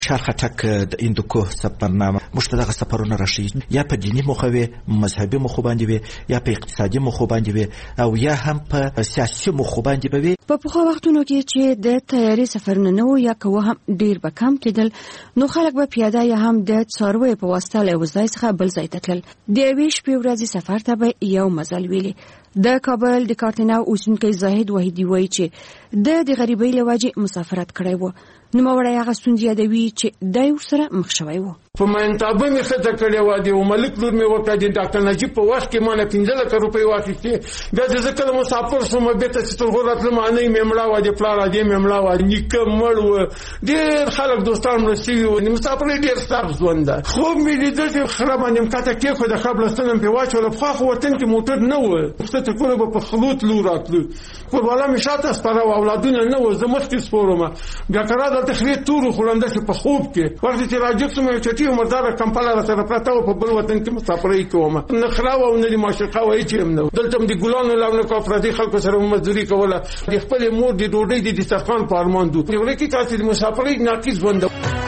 شار خټک د هندوکوه سفرنامه موږ ته دغه سفرونه راښیي، یا په دیني موخه وي، مذهبي موخه باندې وي، یا په اقتصادي موخه باندې وي، او یا هم په سیاسي موخه باندې به وي. په پخوا وختونو کې چې د تیاري سفرونه نه و یا که هم ډیر به کم کېدل، نو خلک به پیاده یا هم د څارویو په واسطه له یو ځای څخه بل ځای ته تلل. د یوې شپې ورځې سفر ته به یو مزل ویلي. د کابل د کارتناو اوسیدونکی زاهد وحیدي وایي چې د غریبۍ له وجې مسافرت کړی و. نوموړی هغه ستونزې یادوي چې دی ورسره مخ شوی و. په منتابه مې ښځه کړې وه، د یو ملک لور مې وکړه، د ډاکټر نجیب په وخت کې ما نه 15 روپۍ واخیستې. بیا چې زه کله مسافر شوم بېرته چې تر غور راتلم، انۍ مې مړه وه، د پلار ادې مې مړه وه، نیکه مړ و، ډېر خلک دوستان مړه شوي وو. د مسافرۍ ډېر سخت ژوند ده. خوب مې لیده چې خره باندې مې کاته کېښوده، ښه بړستنه مې پرې واچوله. پخوا خو وطن کې موټر نه و، ښځه کله به په خلوت لو راتلو، قرباله مې شاته سپاره وه، اولادونه نه و، زه مخکې سپور وم. بیا که را دلته خرې تور وخورم داسې په خوب کې. وخت چې راجګ شوم یو چټي عمرداره کمپله راسره پرته وه، په بل وطن کې مسافرۍ کومه. نه خره وه او نه د معشوقه وه، هېڅ هم نه و. دلته هم د ګلانو لونه کوه، پردي خلکو سره مو مزدوري کوله. د خپلې مور د ډوډۍ د دسترخوان په ارمان دو. د ورکې تاسې د مسافرۍ ناقص ژوند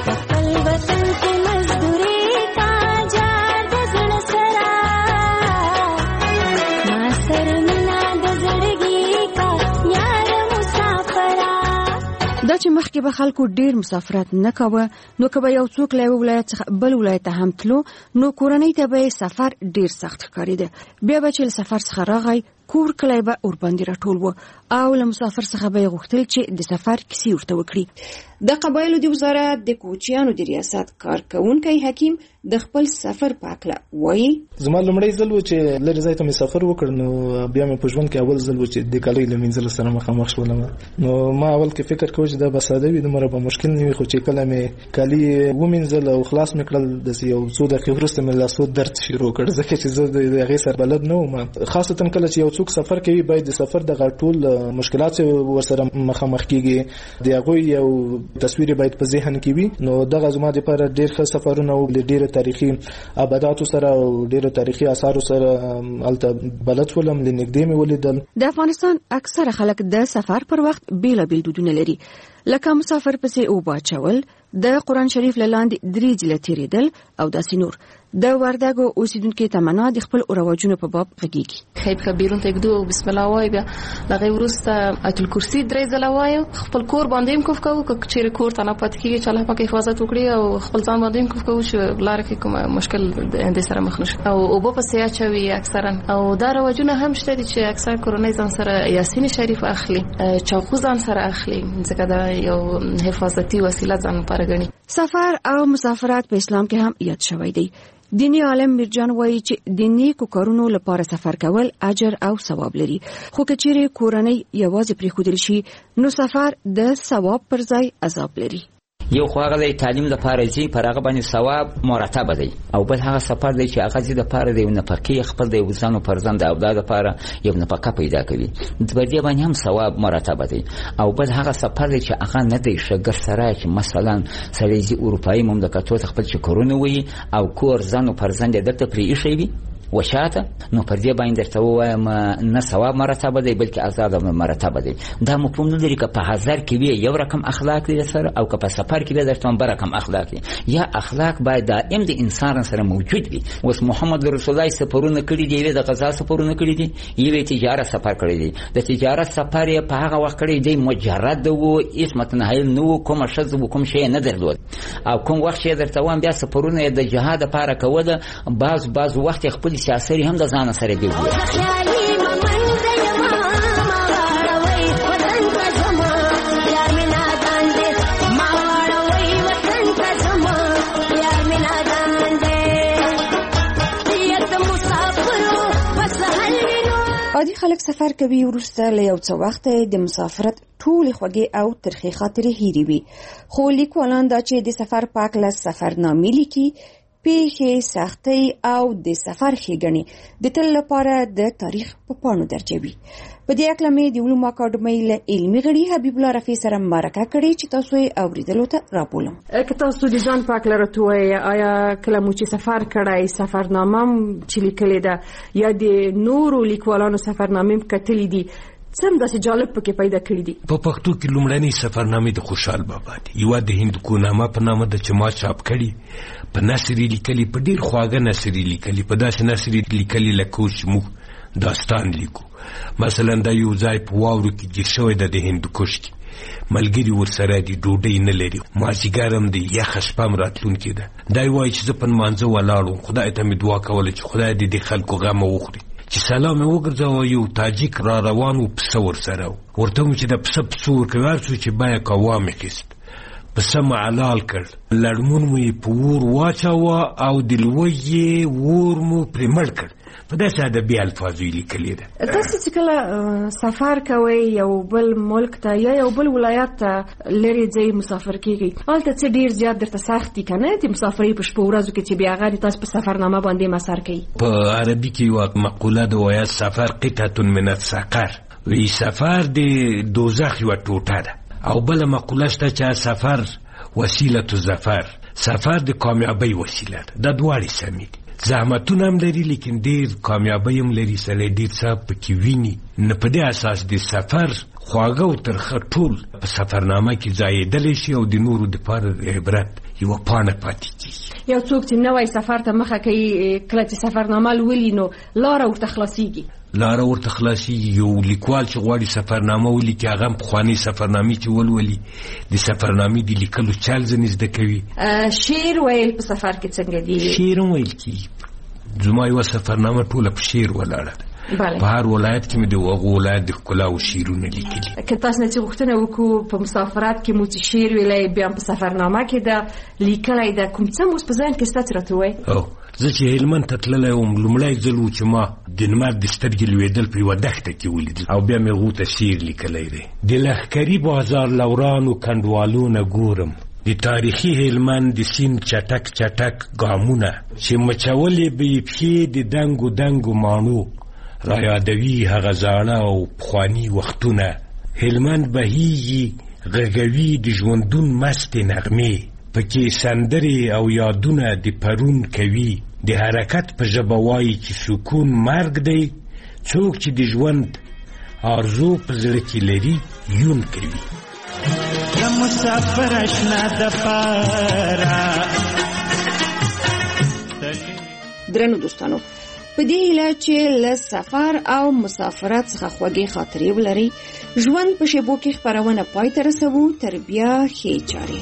دا چې مخکې به خلکو ډیر مسافرت نه کاوه، نو که به یو څوک له یو ولایت څخه بل ولایت ته هم تلو، نو کورنۍ ته به سفر ډیر سخت ښکارېده. بیا به چې له سفر څخه راغی، کور کلی به ورباندې راټول و او له مسافر څخه به یې غوښتل چې د سفر کیسې ورته وکړي. د قبایلو د وزارت د کوچیانو د ریاست کارکوونکی حکیم د خپل سفر په هکله وایي: زما لومړی ځل و چې لرې ځای ته مې سفر وکړ، نو بیا مې په ژوند کې اول ځل و چې د کالیو له مینځلو سره مخامخ شولم. نو ما اول کې فکر کوم چې دا به ساده وي، دومره به مشکل نه وي. خو چې کله مې کالي ومینځل او خلاص مې کړل، داسې یو څو دقیقې وروسته مې لاسو درد شروع کړ، ځکه چې زه د هغې سره بلد نه وم. خاصتا کله چې یو څوک سفر کوي، باید د سفر دغه ټول مشکلات ورسره مخامخ کېږي، د هغوی یو تصویر باید په ذهن کې وي. نو دغه زما دپاره ډېر ښه سفرونه و، ډېره تاریخي آباداتو سره او ډېرو تاریخي آثارو سره هلته بلد شولم، له نږدې مې ولیدل. د افغانستان اکثره خلک د سفر پر وخت بیلابیل دودونه لري، لکه مسافر پسې اوبه اچول، د قرآن شریف له لاندې 3 ځله تېرېدل او داسې نور. د وردګو اوسیدونکي تمنا د خپل رواجونو په باب غږیږي. خیب بیرون ته ګدو بسم الله وای، بیا لغه ورسته آیت الکرسی 3 ځله وای، خپل کور باندې هم کوف کوو، که چیرې کور ته نه پات کیږي چې الله پاک حفاظت وکړي، او خپل ځان باندې هم کوف کوو چې لار کې کوم مشکل د سره مخ نشي، او اوبه پسې اچوي اکثرا. او دا رواجونه هم شته چې اکثر کورنۍ ځان سره یاسین شریف اخلي، چاقو ځان سره اخلي، ځکه دا یو حفاظتي وسیله ځان لپاره ګڼي. سفر او مسافرت په اسلام کې هم یاد شوی دی. دینی عالم میرجان وایي چې د نیکو کارونو لپاره سفر کول اجر او ثواب لري، خو که چیرې کورنۍ یوازې پرېښودل شي، نو سفر د ثواب پر ځای عذاب لري. یو خو هغه د تعلیم لپاره ځي، پر هغه باندې ثواب مرتب دی، او بل هغه سفر دی چې هغه ځي لپاره د نفقې خپل د وزن او فرزند او د لپاره یو نفقه پیدا کوي، د دې باندې هم ثواب مرتب دی. او بل هغه سفر دی چې هغه نه دی شګر سره، چې مثلا سړی ځي اروپایي مملکتونو ته خپل چې کورونه وي او کور ځان او فرزند دلته پرې ایښی وي وشاته، نو پر دې باندې درته ووایم نه ثواب مرتبه دی بلکې عذاب مرتبه دی. دا مفهوم نه لري که په حضر کې وي یو رقم اخلاق دی سره، او که په سفر کې وي درته بل رقم اخلاق دی. یا اخلاق باید دائم د انسان سره موجود وي. اوس محمد رسول الله سفرونه کړي دي، د غزا سفرونه کړي دي، یو تجارت سفر کړی دی. د تجارت سفر یې په هغه وخت کړی دی مجرد وو، هیڅ متنهایل نه وو، کوم شذ وو، کوم شی نه درلود. او کوم وخت چې درته وایم بیا سفرونه د جهاد لپاره کوله، بعض وخت خپل سیاسي هم د ځان سره دی. عادي خلک سفر کوي، وروسته له یو څه وخت د مسافرت ټولې خوږې او ترخې خاطرې هېرې وي. خو لیکوالان دا چې د سفر په هکله سفرنامې لیکي، پیښې، سختۍ او د سفر ښېګڼې د تل لپاره د تاریخ په پاڼو درجوي. په دې هکله مې د علومو اکاډمۍ له علمي غړي حبیب الله رفیع سره مرکه کړې چې تاسو یې اورېدلو ته رابولم. که تاسو د ځان په هکله راته ووایئ، آیا کله مو چې سفر کړی سفرنامه چې لیکلې ده یا د نورو لیکوالانو سفرنامې کتلې دي، څه داسې جالب پکې پیدا کړی دي؟ په پښتو کې لومړنۍ سفرنامې د خوشحال بابا دي. یوه د هندوکونامه په نامه ده چې ما چاپ کړي، په نثر یې لیکلي، په ډېر خواږه نثر یې لیکلي، په داسې نثر یې لیکلي لکه اوس چې موږ داستان لیکو. مثلا دا یو ځای په واورو کې ګیر شوی ده د هندوکش کې، ملګري ورسره دي، ډوډۍ نه لري، مازدیګر هم د یخه شپه هم راتلونکې ده. دا وایي چې زه په لمانځه ولاړ وم، خدای ته مې دعا کوله چې خدای دې د خلکو غم وخوري. چې سلام یې وګرځاوه، یو تاجیک را روان و، پسه ورسره و. ورته وم چې د پسه پسه ورکوي، هر څو چې بیه کوه مې خیست، پسه مې حلال کړ، لړمون مو یې په اور واچاوه او د لوی اور مو پرې مړ کړ. په داسې ادبي الفاظو یې لیکلې ده. تاسو چې کله سفر کوئ یو بل ملک ته یا یو بل ولایت ته لرې ځئ مسافر کیږئ، هلته څه ډېر زیات درته سخت دي که نه د مسافرۍ په شپو ورځو کې چې بیا هغه تاسو په سفرنامه باندې مسر کوي؟ په عربي کې یوه مقوله ده وایي سفر قطعة من السقر، وی سفر د دوزخ یوه ټوټه ده. او بله مقوله شته چې سفر وسیله الظفر، سفر د کامیابۍ وسیله ده. دا دواړې سمې دي، زحمتونه هم لري لیکن ډېر کامیابۍ هم لري، سړی ډېر څه پکې ویني. نه په دې اساس د سفر خواږه او ترخه ټول په سفرنامه کې ځایېدلی شي او د نورو دپاره عبرت یوه پاڼه پاتې کېږي. یو څوک چې نوی سفر ته مخه کوي، کله چې سفرنامه لولي نو لاره ورته خلاصېږي. لاره ورته خلاصېږي. یو لیکوال چې غواړي سفرنامه ولیکي، هغه هم پخوانۍ سفرنامې چې ولولي، د سفرنامې د لیکلو چل ځینې زده کوي. شعر ویل په سفر کې څنګه دي؟ شعر هم ویل کېږي. زما یوه سفرنامه ټوله په شعر ولاړه ده. په هر ولایت کې مې د هغو ولایت د ښکلا او شعرونه لیکلي. که تاسو نه چې غوښتنه وکړو په مسافرت کې مو چې شعر ویلی، بیا په سفرنامه کې ده لیکلی ده، کوم څه مو په ذهن کې شته چې راته ووایئ؟ زه چې هلمند ته تللی وم، لومړی ځل و چې ما د لمر د سترګې لوېدل په یوه دښته کې ولیدل، او بیا مې هغو ته شعر لیکلی دی. د لښکري بازار لورانو کنډوالو نه ګورم، د تاریخي هلمند د سیند چټک چټک ګامونه، چې مچولې به یې پښې د دنګو دنګو ماڼو، را یادوي هغه زاړه او پخواني وختونه. هلمند بهیږي غږوي د ژوندون مستې نغمې، پکې سندرې او یادونه د پرون کوي. د حرکت په ژبه وایي چې سکون مرګ دی، څوک چې د ژوند آرزو په زړه کې لري یون کوي. د مسافر اشنا د پاره. درنو دوستانو، په دې هیله چې له سفر او مسافرت څخه خوږې خاطرې ولرئ، ژوند په شیبو کې خپرونه پای ته رسوو. تر بیا ښې چارې.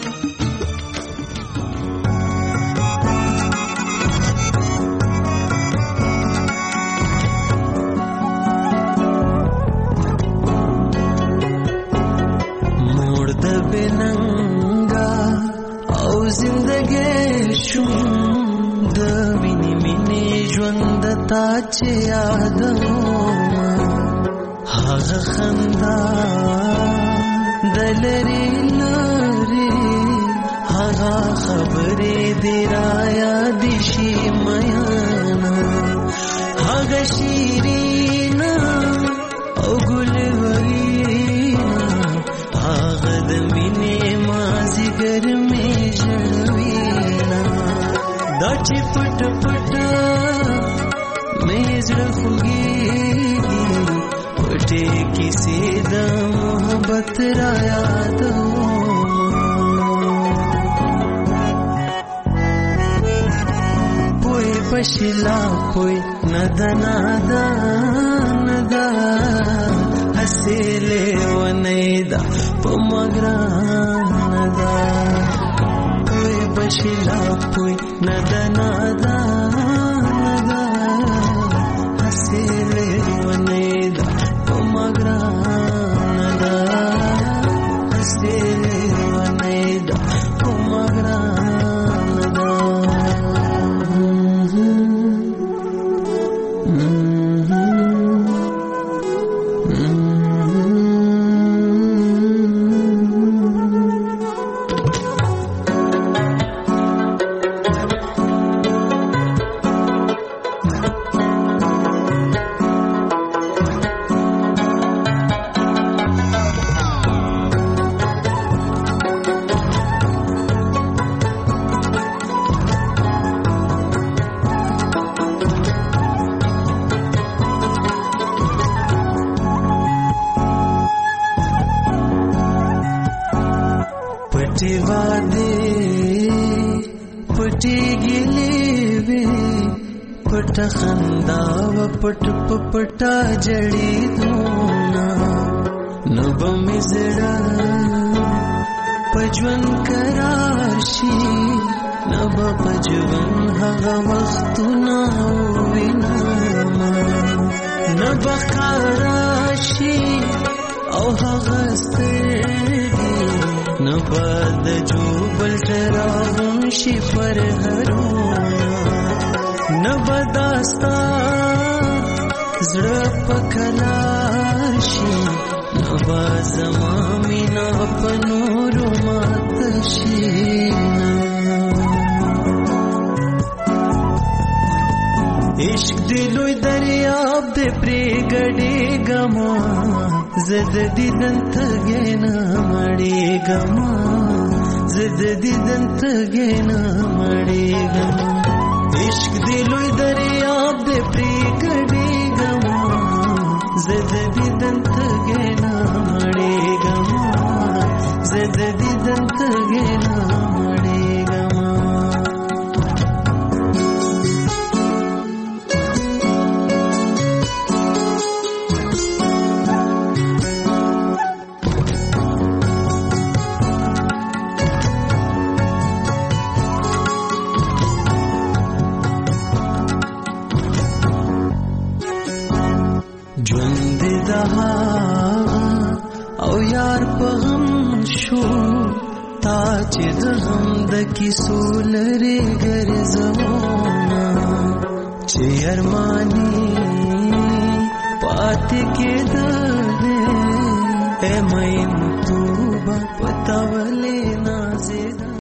موړ د بننګا او زندګي شوم د ویني مینې ژوند تا چې یادوم، هغه خندا د لرې لرې، هغه خبرې دې را یادې شي میانا، هغه شیرینا او ګلورینا، هغه د مینې مازدیګر مې ژړوینا، دا چې پټ پټ مې زړه خوږېږي، پټې کیسې د محبت را یادوم. پوی پشلا پوی ندا ندا ندا، حسیلې ونې دا په مګران دا، پوی پشلا پوی ندا ندا ندا، حسیلې ونې دا په مګران دا، حسیلې ونې دا په مګران دا. پټیږي لیوي پټ خندا و پټ پټا جړې دونا نو بمزړه پجون قرار شي نو پجون هغه وختونه وینا نو بخاراشي او هغه سترګي نو باد جو بل تراون شي پر هرو نو بداستا زړه پکلاشي نو بازما مینا پنور ماتشي عشق دلوی دریاب دے پریگڑی گما زد دیدن تگینا مڑی گما زد دیدن تگینا مڑی گما عشق دلوی دریاب دے پریگڑی گما زد دیدن تگینا مڑی گما زد دیدن تگینا مڑی گما او یار پغم شو تا چې د غم د کیسو لري ګرځونا چې ارمانی پاتې کېده اے مې تو با پتا ولې نه